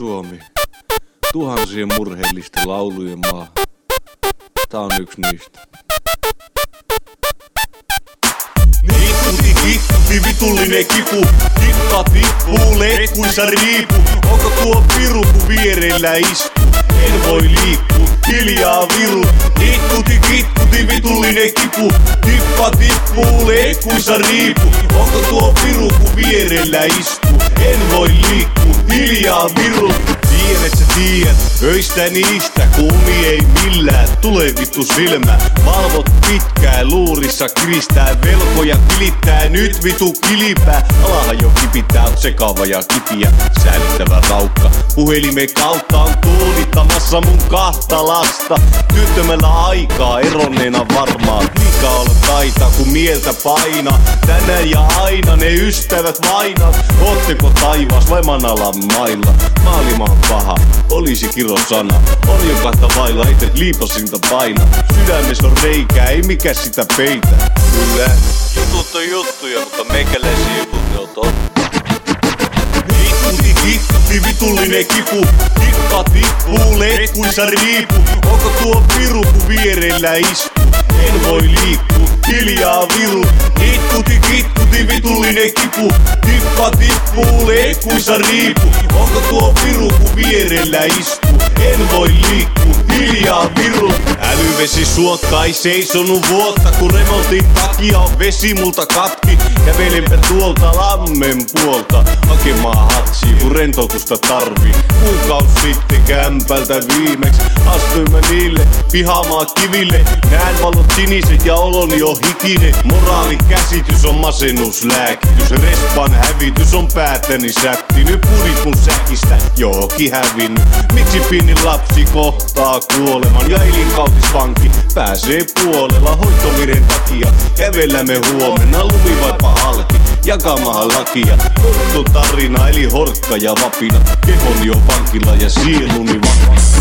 Suomi, tuhansien murheellisten laulujen maa. Tää on yksi niistä. Kitkuti, vitullinen kipu. Kippa tippuu, letkuissa riipu. Onko tuo piru, kun vierellä istu? En voi liikkua, hiljaa viru. Kitkuti, vitullinen kipu. Kippa tippuu, letkuissa riipu. Onko tuo piru, kun vierellä istu? En voi liikkua, hiljaa viru. Tiedät sä tiedät, öistä niistä, kuumi ei millään, tule vittu silmä. Valvot pitkään, luurissa kristää, velkoja tilittää, nyt vitu kilipää. Alahan jo kipittää, oot sekava ja kipiä, säilyttävä raukka. Puhelimen kautta on tuulittamassa mun kahta lasta. Työttömällä aikaa, eronneena varmaan, liikaa olla taitaa kun mieltä painaa. Tänään ja aina ne ystävät vainat, ootteko taivas vai manalan mailla? Maailma on paha, olisi kirosana. On jo kahta vailla, itse liipasinta paina. Sydämessä on reikää, ei mikä sitä peitä. Kyllä, jutut on juttuja, mutta meikäläisiä jutut ne on totta. Kitkuti, vitullinen kipu. Kippa tippuu, letkuissa riipu. Onko tuo piru, kun vierellä istu? En voi liikkua, hiljaa viru. Kitkuti, vitullinen kipu. Kippa tippuu, letkuissa riipu. Onko tuo piru, kun vierellä istu? En voi liikkua, hiljaa viru. Älyvesi suotta ei seisonut vuotta, kun remontin takia on vesi multa katki. Kävelenpä tuolta lammen puolta hakemaan hatsia, kun rentoutusta tarvii. Kuukaus sitten kämpältä viimeks astuin mä niille pihamaa kiville. Näen valot siniset ja oloni on hikinen. Moraalikäsitys on masennuslääkitys. Respan hävitys on päätäni sätti. Nyt purit mun säkistä johonkin hävinnyt. Miksi pieni lapsi kohtaa kuoleman ja elinkautisvanki pääsee puolella hoitoviren takia? Kävellämme huomenna lumivaipa halki jakamaan lakia. Tuttu tarina eli horkka ja vapina. Kehoni on vankila ja sieluni vapaa.